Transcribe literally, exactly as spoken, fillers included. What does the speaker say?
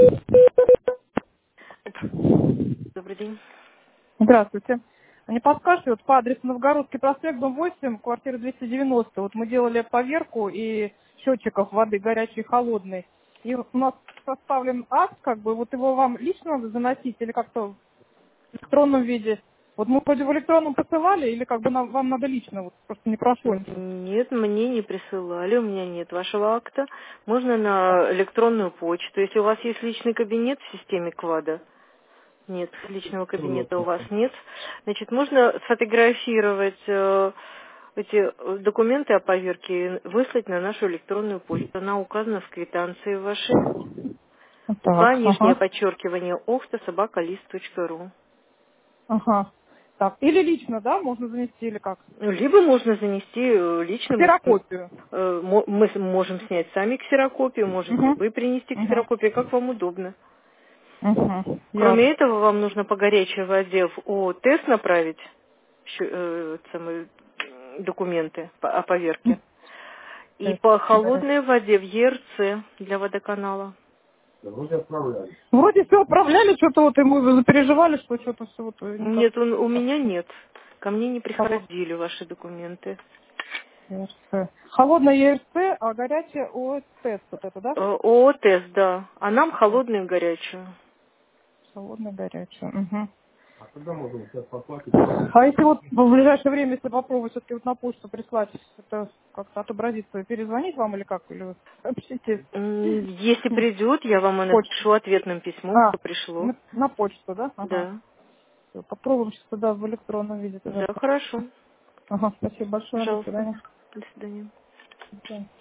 Добрый день. Здравствуйте. Не подскажете, вот по адресу Новгородский проспект, дом восемь, квартира двести девяносто. Вот мы делали поверку и счетчиков воды горячей и холодной. И у нас составлен акт, как бы, вот его вам лично надо заносить или как-то в электронном виде? Вот мы вроде в электронном посылали, или как бы нам, вам надо лично, вот просто не прошло ничего. Нет, мне не присылали, у меня нет вашего акта. Можно на электронную почту. Если у вас есть личный кабинет в системе Квада, нет, личного кабинета у вас нет, значит, можно сфотографировать э, эти э, документы о поверке и выслать на нашу электронную почту. Она указана в квитанции вашей. Вот Два так, нижнее ага, подчеркивание охта собака лист точка ру. ага. Так, или лично, да, можно занести, или как? Ну, либо можно занести э, лично, мы, с- Ксерокопию. э, мо- мы с- можем снять сами ксерокопию, можете Угу, вы принести угу, ксерокопию, как вам удобно. угу, Кроме ясно. этого, вам нужно по горячей воде в ООТ направить щ- э, самые м, документы по- о поверке. И Тест по горячий. холодной воде в ЕРЦ для водоканала. Вроде все отправляли, что-то вот и мы переживали, что что-то все вот э, никак. Нет, он- у меня нет. Ко мне не Холод- приходили ваши документы. ЕРЦ. Холодная ЕРЦ, а горячая ОСТ, вот это, да? Э, ООТ, да. А нам холодную и горячую. Холодная, горячая. Угу. А если вот в ближайшее время, если попробовать все-таки вот на почту прислать, это как-то отобразится, перезвонить вам или как? Или вы сообщите М, Если м, придет, я вам и почту? напишу ответным письмом, А, что пришло. на, на почту, да? Ага. Да. Всё, попробуем сейчас тогда в электронном виде тогда. Да, хорошо. Ага, спасибо большое, до Пожалуйста. свидания. До свидания. До свидания.